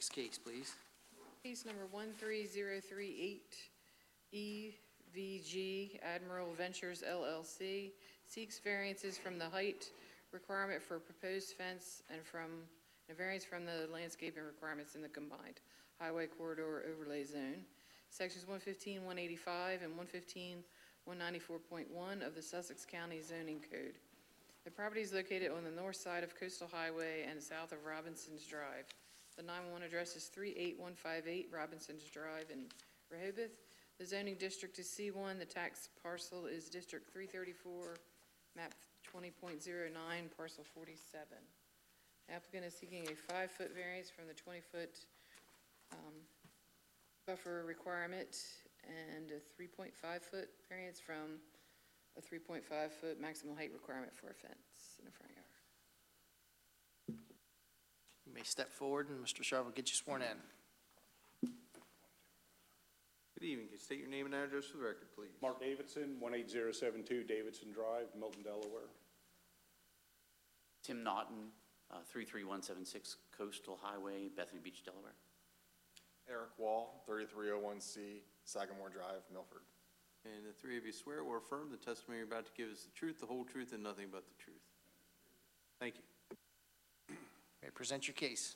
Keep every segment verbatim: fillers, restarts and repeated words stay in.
Next case, please. Case number one three zero three eight, E V G Admiral Ventures L L C seeks variances from the height requirement for proposed fence and from a variance from the landscaping requirements in the combined highway corridor overlay zone. Sections one fifteen, one eighty-five, and one fifteen, one ninety-four point one of the Sussex County Zoning Code. The property is located on the north side of Coastal Highway and south of Robinson's Drive. The nine one one address is three eight one five eight Robinson's Drive in Rehoboth. The zoning district is C one. The tax parcel is District three thirty-four, map twenty point zero nine, parcel forty-seven. Applicant is seeking a five-foot variance from the twenty-foot um, buffer requirement and a three point five foot variance from a three point five foot maximum height requirement for a fence in the front yard. You may step forward, and Mister Sharp will get you sworn in. Good evening. Can you state your name and address for the record, please? Mark Davidson, one eight zero seven two Davidson Drive, Milton, Delaware. Tim Naughton, uh, three three one seven six Coastal Highway, Bethany Beach, Delaware. Eric Wall, thirty-three oh one C, Sagamore Drive, Milford. And the three of you swear or affirm the testimony you're about to give is the truth, the whole truth, and nothing but the truth. Thank you. You may present your case.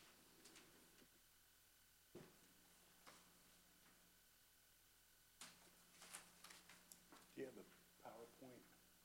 Do you have the PowerPoint?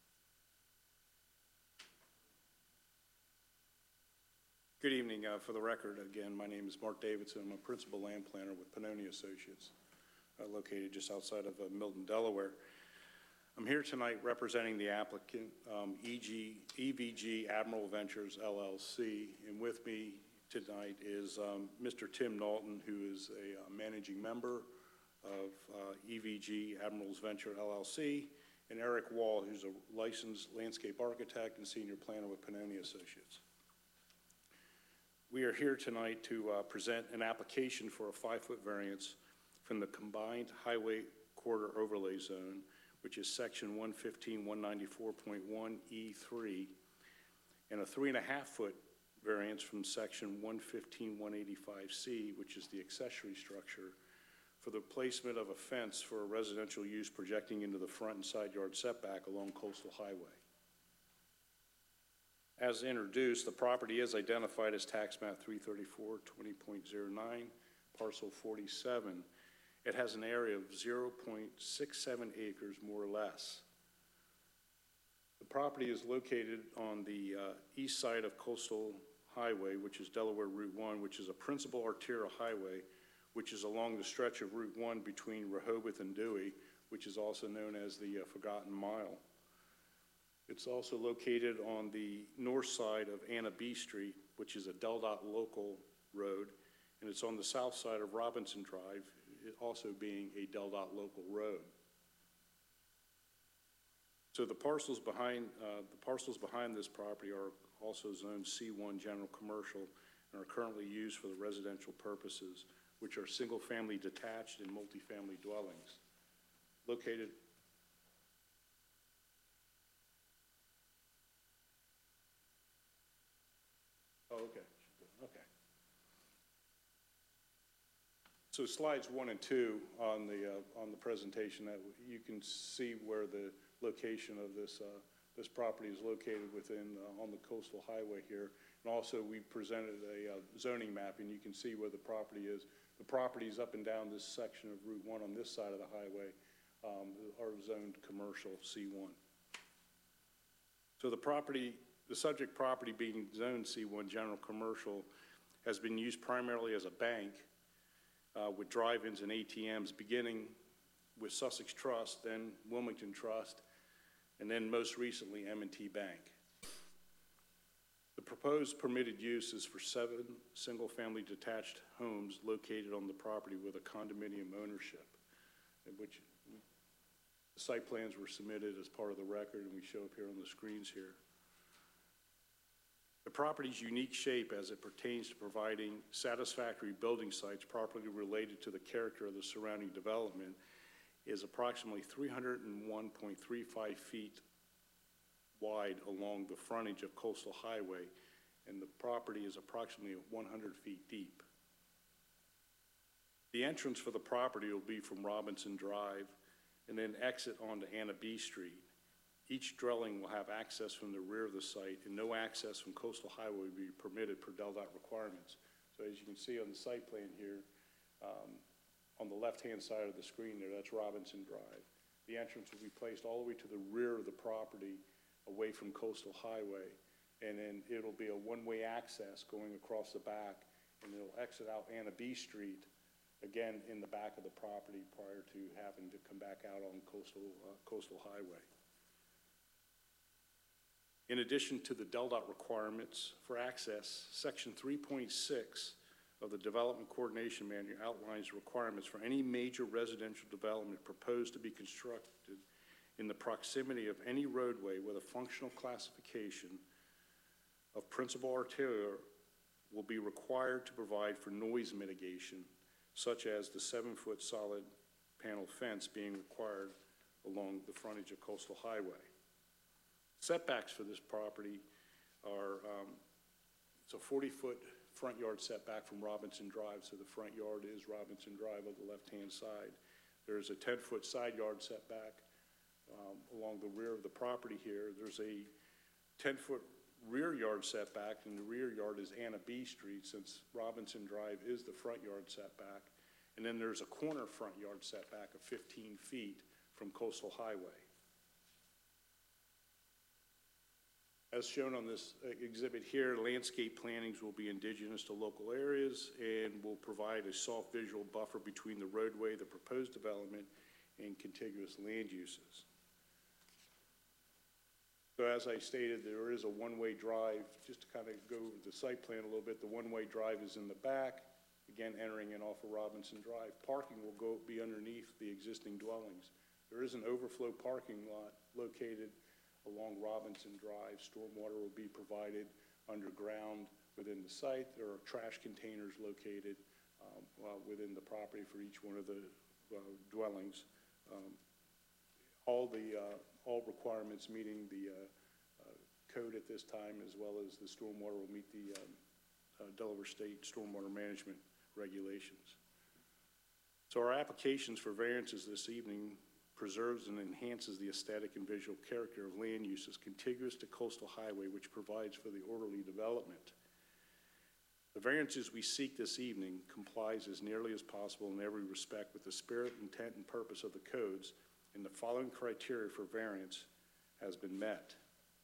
Good evening. Uh, for the record, again, my name is Mark Davidson. I'm a principal land planner with Pannoni Associates, uh, located just outside of uh, Milton, Delaware. I'm here tonight representing the applicant, um, E G, E V G Admiral Ventures L L C, and with me tonight is um, Mister Tim Naughton, who is a uh, managing member of uh, E V G Admirals Venture L L C, and Eric Wall, who's a licensed landscape architect and senior planner with Pannoni Associates. We are here tonight to uh, present an application for a five-foot variance from the combined highway corridor overlay zone, which is section one fifteen, one ninety-four point one E three, and a three and a half foot variance from section one fifteen, one eighty-five C, which is the accessory structure, for the placement of a fence for a residential use projecting into the front and side yard setback along Coastal Highway. As introduced, the property is identified as tax map three thirty-four, twenty point zero nine, parcel forty-seven. It has an area of zero point six seven acres, more or less. The property is located on the uh, east side of Coastal Highway, which is Delaware Route one, which is a principal arterial highway, which is along the stretch of Route one between Rehoboth and Dewey, which is also known as the uh, Forgotten Mile. It's also located on the north side of Anna B Street, which is a DelDOT local road, and it's on the south side of Robinson Drive, it also being a DelDOT local road. So the parcels behind uh, the parcels behind this property are also zoned C one general commercial and are currently used for the residential purposes, which are single-family detached and multifamily dwellings located. Oh, okay. Okay. So slides one and two on the uh, on the presentation, that you can see where the location of this uh, this property is located within uh, on the Coastal Highway here, and also we presented a uh, zoning map, and you can see where the property is. The properties up and down this section of Route one on this side of the highway um, are zoned commercial C one. So the property, the subject property being zoned C one general commercial, has been used primarily as a bank uh, with drive-ins and A T Ms, beginning with Sussex Trust, then Wilmington Trust, and then most recently M and T Bank. The proposed permitted use is for seven single-family detached homes located on the property with a condominium ownership, in which the site plans were submitted as part of the record, and we show up here on the screens here. The property's unique shape as it pertains to providing satisfactory building sites properly related to the character of the surrounding development is approximately three hundred one point three five feet wide along the frontage of Coastal Highway, and the property is approximately one hundred feet deep. The entrance for the property will be from Robinson Drive and then exit onto Anna B Street. Each dwelling will have access from the rear of the site, and no access from Coastal Highway will be permitted per Del Dot requirements. So as you can see on the site plan here, um, on the left-hand side of the screen there, that's Robinson Drive. The entrance will be placed all the way to the rear of the property, away from Coastal Highway, and then it'll be a one-way access going across the back, and it'll exit out Anna B Street, again, in the back of the property prior to having to come back out on Coastal, uh, Coastal Highway. In addition to the Del Dot requirements for access, Section three point six of the Development Coordination Manual outlines requirements for any major residential development proposed to be constructed in the proximity of any roadway with a functional classification of principal arterial will be required to provide for noise mitigation, such as the seven-foot solid panel fence being required along the frontage of Coastal Highway. Setbacks for this property are, um, it's a forty-foot front yard setback from Robinson Drive, so the front yard is Robinson Drive on the left-hand side. There's a ten-foot side yard setback um, along the rear of the property here. There's a ten-foot rear yard setback, and the rear yard is Anna B Street, since Robinson Drive is the front yard setback. And then there's a corner front yard setback of fifteen feet from Coastal Highway. As shown on this exhibit here, landscape plantings will be indigenous to local areas and will provide a soft visual buffer between the roadway, the proposed development, and contiguous land uses. So as I stated, there is a one-way drive. Just to kind of go over the site plan a little bit, the one-way drive is in the back, again entering in off of Robinson Drive. Parking will go be underneath the existing dwellings. There is an overflow parking lot located along Robinson Drive. Stormwater will be provided underground within the site. There are trash containers located um, uh, within the property for each one of the uh, dwellings. Um, all the uh, all requirements meeting the uh, uh, code at this time, as well as the stormwater will meet the um, uh, Delaware State stormwater management regulations. So our applications for variances this evening preserves and enhances the aesthetic and visual character of land uses contiguous to Coastal Highway, which provides for the orderly development. The variances we seek this evening complies as nearly as possible in every respect with the spirit, intent, and purpose of the codes, and the following criteria for variance has been met.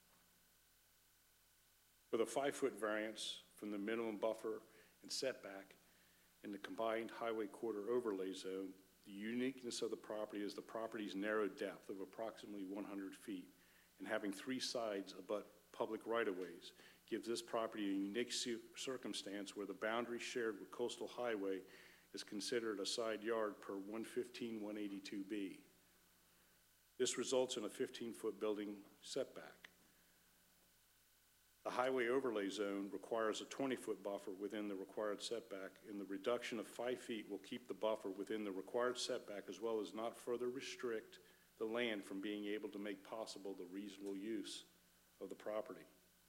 For the five-foot variance from the minimum buffer and setback in the combined highway corridor overlay zone, the uniqueness of the property is the property's narrow depth of approximately one hundred feet, and having three sides abut public right-of-ways gives this property a unique circumstance where the boundary shared with Coastal Highway is considered a side yard per one fifteen one eighty-two B. This results in a fifteen-foot building setback. The highway overlay zone requires a twenty-foot buffer within the required setback, and the reduction of five feet will keep the buffer within the required setback, as well as not further restrict the land from being able to make possible the reasonable use of the property.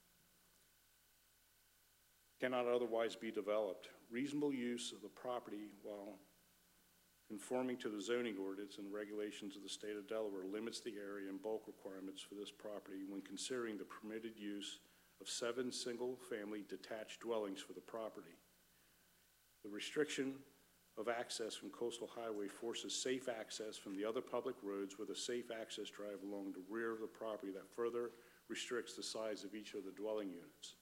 Cannot otherwise be developed. Reasonable use of the property while conforming to the zoning ordinance and regulations of the state of Delaware limits the area and bulk requirements for this property when considering the permitted use of seven single-family detached dwellings for the property. The restriction of access from Coastal Highway forces safe access from the other public roads with a safe access drive along the rear of the property that further restricts the size of each of the dwelling units.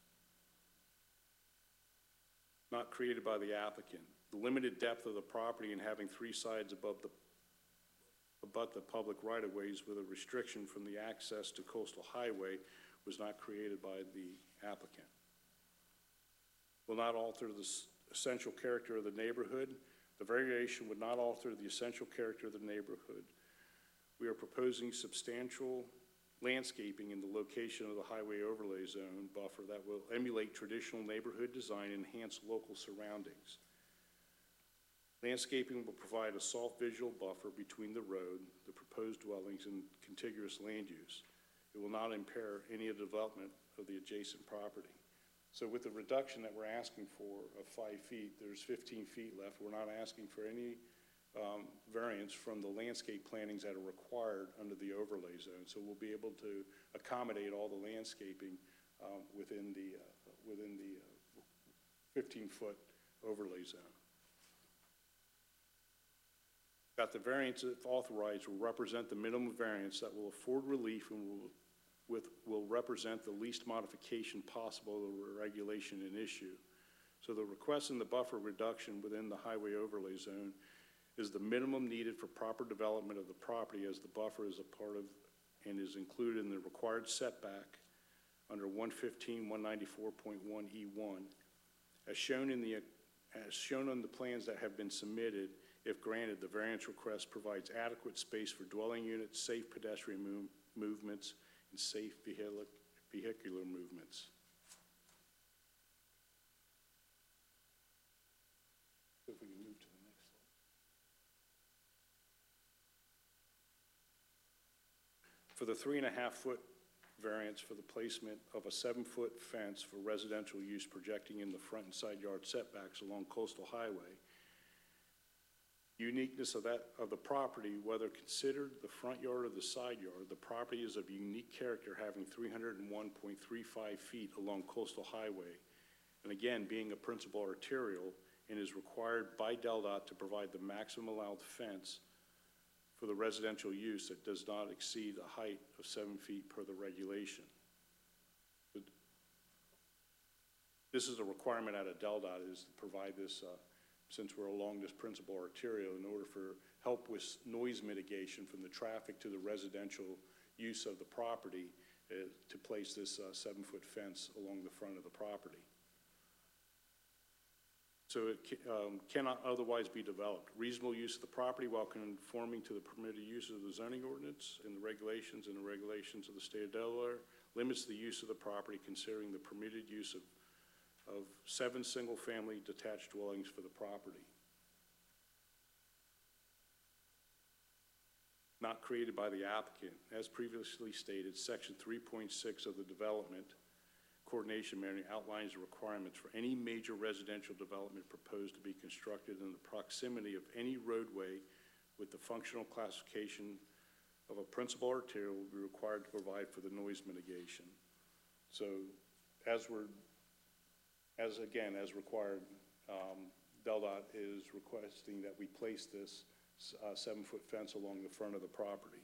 Not created by the applicant. The limited depth of the property and having three sides above the abut the public right-of-ways with a restriction from the access to Coastal Highway was not created by the applicant. Will not alter the essential character of the neighborhood. The variation would not alter the essential character of the neighborhood. We are proposing substantial landscaping in the location of the highway overlay zone buffer that will emulate traditional neighborhood design and enhance local surroundings. Landscaping will provide a soft visual buffer between the road, the proposed dwellings, and contiguous land use. It will not impair any of the development of the adjacent property. So with the reduction that we're asking for of five feet, there's fifteen feet left. We're not asking for any um, variance from the landscape plantings that are required under the overlay zone. So we'll be able to accommodate all the landscaping um, within the, uh, within the fifteen-foot overlay zone. That the variance, if authorized, will represent the minimum variance that will afford relief and will, with, will represent the least modification possible of the regulation in issue. So the request in the buffer reduction within the highway overlay zone is the minimum needed for proper development of the property, as the buffer is a part of and is included in the required setback under one fifteen, one ninety-four point one E one. As shown in the, as shown on the plans that have been submitted, if granted, the variance request provides adequate space for dwelling units, safe pedestrian move, movements, and safe vehicular, vehicular movements. So if we can move to the next slide. For the three and a half foot variance for the placement of a seven foot fence for residential use projecting in the front and side yard setbacks along coastal highway, uniqueness of that of the property, whether considered the front yard or the side yard, the property is of unique character, having three hundred one point three five feet along coastal highway, and again being a principal arterial, and is required by DelDOT to provide the maximum allowed fence for the residential use that does not exceed a height of seven feet per the regulation. But this is a requirement out of DelDOT, is to provide this. Uh, since we're along this principal arterial, in order for help with noise mitigation from the traffic to the residential use of the property, uh, to place this uh, seven-foot fence along the front of the property. So it ca um, cannot otherwise be developed. Reasonable use of the property while conforming to the permitted use of the zoning ordinance and the regulations and the regulations of the state of Delaware limits the use of the property, considering the permitted use of of seven single-family detached dwellings for the property. Not created by the applicant. As previously stated, section three point six of the Development Coordination Manual outlines the requirements for any major residential development proposed to be constructed in the proximity of any roadway with the functional classification of a principal arterial will be required to provide for the noise mitigation. So as we're As again, as required, um, DelDOT is requesting that we place this uh, seven-foot fence along the front of the property.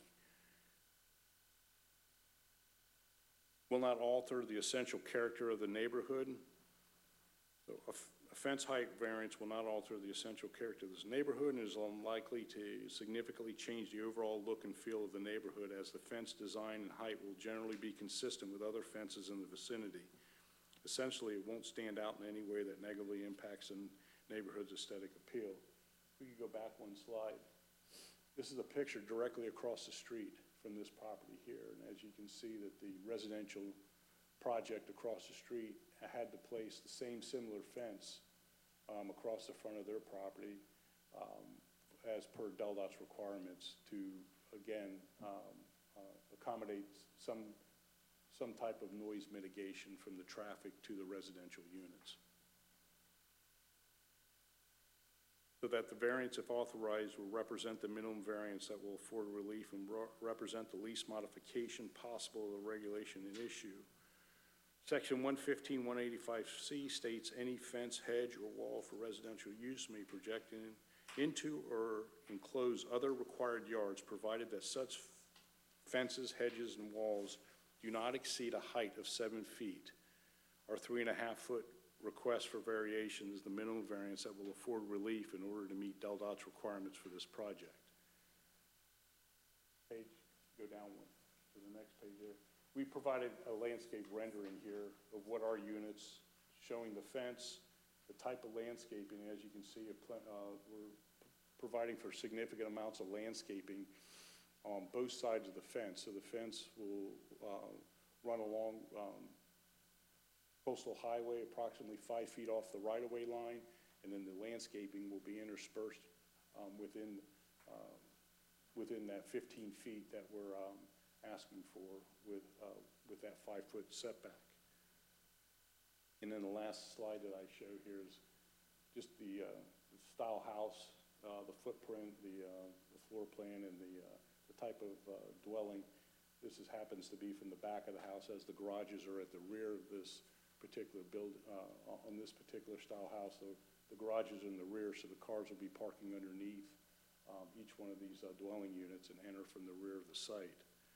Will not alter the essential character of the neighborhood. So a, a fence height variance will not alter the essential character of this neighborhood and is unlikely to significantly change the overall look and feel of the neighborhood, as the fence design and height will generally be consistent with other fences in the vicinity. Essentially, it won't stand out in any way that negatively impacts the neighborhood's aesthetic appeal. If we could go back one slide. This is a picture directly across the street from this property here. And as you can see, that the residential project across the street had to place the same similar fence um, across the front of their property um, as per DelDOT's requirements to, again, um, uh, accommodate some some type of noise mitigation from the traffic to the residential units. So that the variance, if authorized, will represent the minimum variance that will afford relief and represent the least modification possible of the regulation in issue. Section one fifteen, one eighty-five C states any fence, hedge, or wall for residential use may project in, into or enclose other required yards, provided that such fences, hedges, and walls do not exceed a height of seven feet. Our three and a half foot request for variation is the minimum variance that will afford relief in order to meet DelDOT's requirements for this project. Page, go down one to the next page there. We provided a landscape rendering here of what our units, showing the fence, the type of landscaping. As you can see, uh, we're providing for significant amounts of landscaping on both sides of the fence. So the fence will uh, run along um, coastal highway approximately five feet off the right-of-way line, and then the landscaping will be interspersed um, within uh, within that fifteen feet that we're um, asking for with uh, with that five-foot setback. And then the last slide that I show here is just the, uh, the style house, uh, the footprint, the, uh, the floor plan, and the, uh, the type of uh, dwelling. This is, happens to be from the back of the house, as the garages are at the rear of this particular build, uh, on this particular style house. So the garages are in the rear, so the cars will be parking underneath um, each one of these uh, dwelling units and enter from the rear of the site.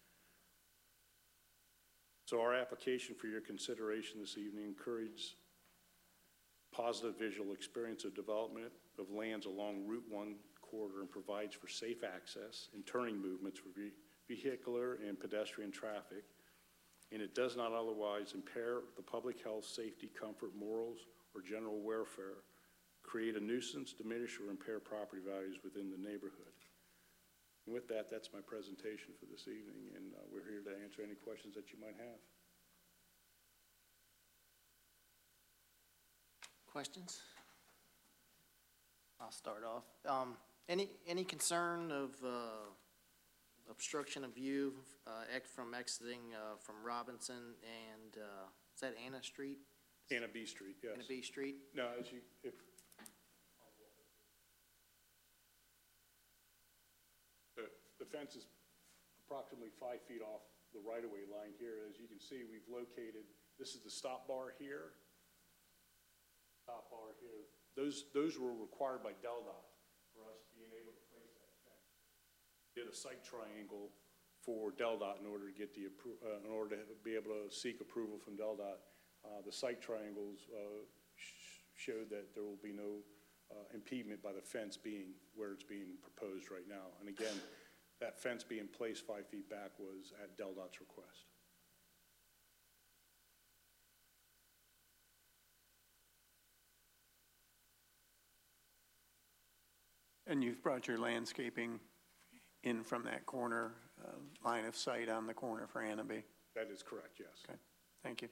So our application for your consideration this evening encourages positive visual experience of development of lands along Route one corridor and provides for safe access and turning movements for ve vehicular and pedestrian traffic. And it does not otherwise impair the public health, safety, comfort, morals, or general welfare, create a nuisance, diminish, or impair property values within the neighborhood. And with that, that's my presentation for this evening, and uh, we're here to answer any questions that you might have. Questions? I'll start off. Um, any, any concern of, uh, obstruction of view, uh, ex from exiting, uh, from Robinson and, uh, is that Anna Street? Anna B Street, yes. Anna B Street? No, as you, if, the, the fence is approximately five feet off the right-of-way line here. As you can see, we've located, this is the stop bar here, stop bar here. Those, those were required by DelDOT for us being able to place that fence. Did a site triangle for DelDOT in order to get the, appro uh, in order to be able to seek approval from DelDOT. Uh, the site triangles uh, sh showed that there will be no uh, impediment by the fence being where it's being proposed right now. And again, that fence being placed five feet back was at DelDOT's request. And you've brought your landscaping in from that corner, uh, line of sight on the corner for Annaby? That is correct, yes. Okay, thank you.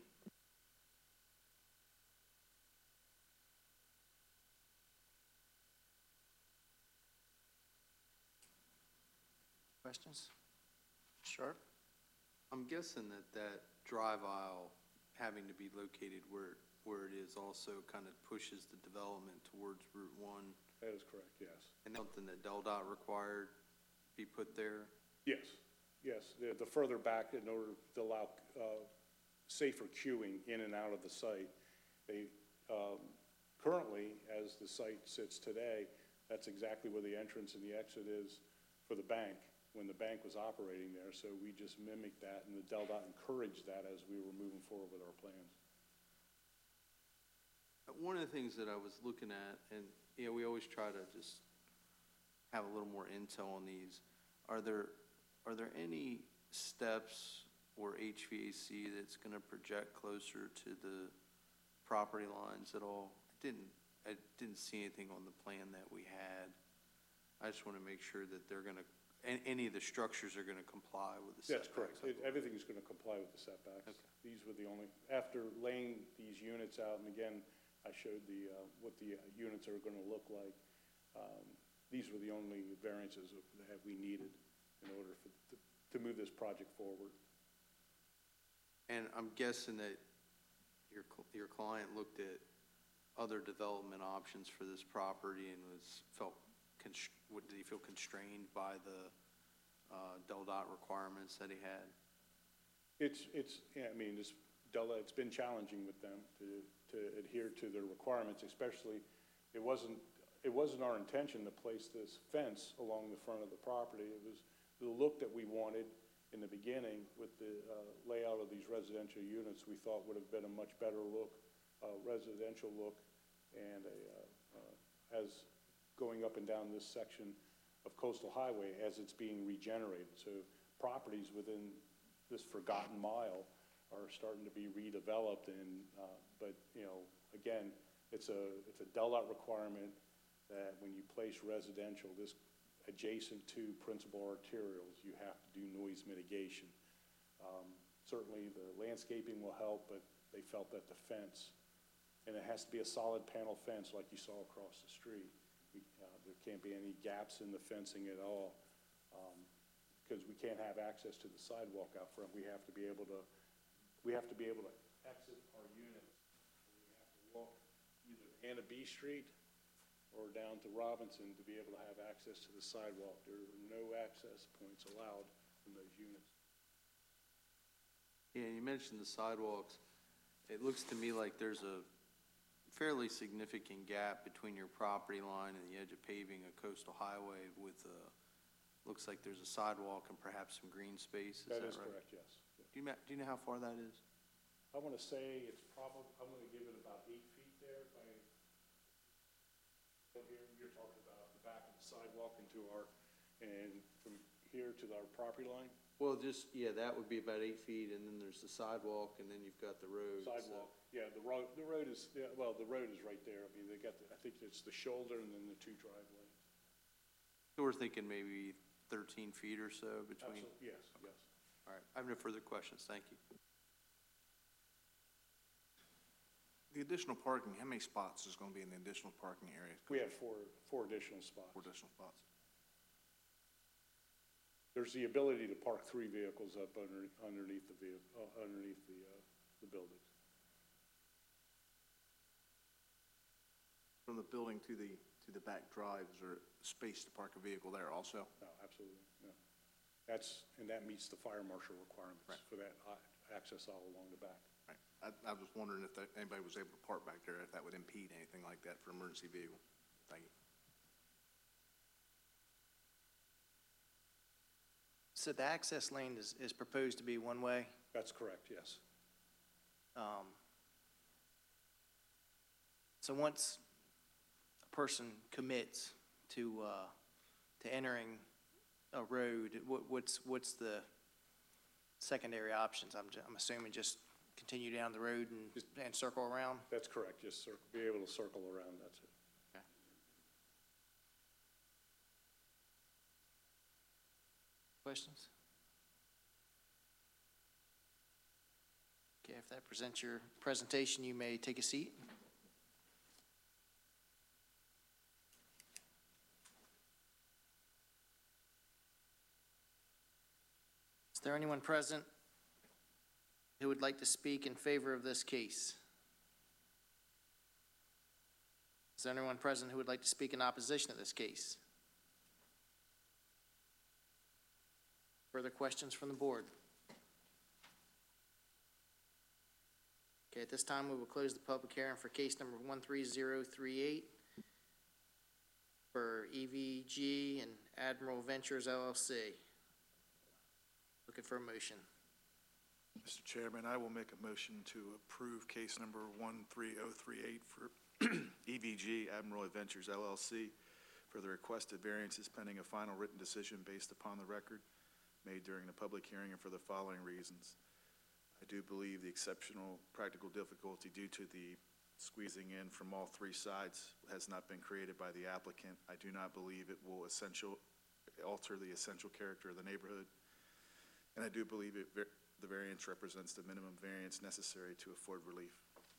Questions? Sure. I'm guessing that that drive aisle having to be located where, where it is also kind of pushes the development towards Route one. That is correct, yes. And something that DelDOT required be put there? Yes, yes. The, the further back, in order to allow uh, safer queuing in and out of the site, they um, currently, as the site sits today, that's exactly where the entrance and the exit is for the bank when the bank was operating there. So we just mimicked that, and the DelDOT encouraged that as we were moving forward with our plans. One of the things that I was looking at, and, you know, we always try to just have a little more intel on these. Are there, are there any steps or H V A C that's gonna project closer to the property lines at all? I didn't, I didn't see anything on the plan that we had. I just wanna make sure that they're gonna, any, any of the structures are gonna comply with the setbacks. That's correct. It- Everything's going to comply with the setbacks. Okay. These were the only, after laying these units out, and again, I showed the, uh, what the uh, units are going to look like. Um, These were the only variances that we needed in order for, to, to move this project forward. And I'm guessing that your, cl- your client looked at other development options for this property and was, felt, const- what, did he feel constrained by the uh, DelDOT requirements that he had? It's, it's, yeah, I mean, it's, Della, it's been challenging with them to, to adhere to their requirements, especially, it wasn't, it wasn't our intention to place this fence along the front of the property. It was the look that we wanted in the beginning with the uh, layout of these residential units, we thought would have been a much better look, uh, residential look, and a, uh, uh, as going up and down this section of Coastal Highway as it's being regenerated. So properties within this forgotten mile are starting to be redeveloped, and uh, but you know, again, it's a it's a DelDOT requirement that when you place residential, this adjacent to principal arterials, you have to do noise mitigation. Um, certainly, the landscaping will help, but they felt that the fence, and it has to be a solid panel fence like you saw across the street. We, uh, there can't be any gaps in the fencing at all, because um, we can't have access to the sidewalk out front. We have to be able to, we have to be able to exit our units. We Anna B Street or down to Robinson to be able to have access to the sidewalk. There are no access points allowed from those units. Yeah, you mentioned the sidewalks. It looks to me like there's a fairly significant gap between your property line and the edge of paving a coastal highway with a, looks like there's a sidewalk and perhaps some green space, is that That right? is correct, yes. Do you, ma- do you know how far that is? I want to say it's probably, I'm going to give it about eight feet there. If I, so here, you're talking about the back of the sidewalk into our, and from here to our property line? Well, just, yeah, that would be about eight feet, and then there's the sidewalk, and then you've got the road. so- Sidewalk, yeah, the road, the road is, yeah, well, the road is right there. I mean, they got, the- I think it's the shoulder and then the two driveways. So we're thinking maybe thirteen feet or so between? Absolutely, yes, yes. All right, I have no further questions, thank you. The additional parking, how many spots is going to be in the additional parking area? We have four, four additional spots. Four additional spots. There's the ability to park three vehicles up under, underneath the vehicle, uh, underneath the, uh, the buildings. From the building to the, to the back drive, is there space to park a vehicle there also? No, absolutely, no. That's, and that meets the fire marshal requirements Right. for that uh, access all along the back. Right. I, I was wondering if that- anybody was able to park back there, if that would impede anything like that for emergency vehicle. Thank you. So the access lane is, is proposed to be one way? That's correct, yes. Um, So once a person commits to, uh, to entering a road, what, what's, what's the secondary options? I'm, ju- I'm assuming just continue down the road and, and circle around? That's correct, just cir- be able to circle around, that's it. Okay. Questions? Okay, if that presents your presentation, you may take a seat. Is there anyone present who would like to speak in favor of this case? Is there anyone present who would like to speak in opposition to this case? Further questions from the board? Okay, at this time, we will close the public hearing for case number one three zero three eight for E V G and Admiral Ventures L L C. Looking for a motion. Mister Chairman, I will make a motion to approve case number one three oh three eight for E V G Admiral Adventures L L C for the requested variances pending a final written decision based upon the record made during the public hearing and for the following reasons. I do believe the exceptional practical difficulty due to the squeezing in from all three sides has not been created by the applicant. I do not believe it will essential, alter the essential character of the neighborhood. And I do believe it, the variance represents the minimum variance necessary to afford relief.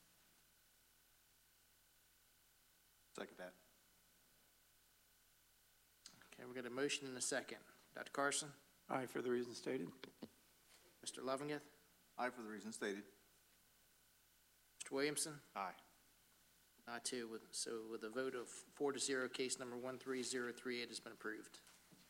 Second that. Okay, we got a motion and a second. Doctor Carson? Aye, for the reasons stated. Mister Lovingeth? Aye for the reasons stated. Mister Williamson? Aye. I too, with, so with a vote of four to zero, case number one three zero three eight has been approved.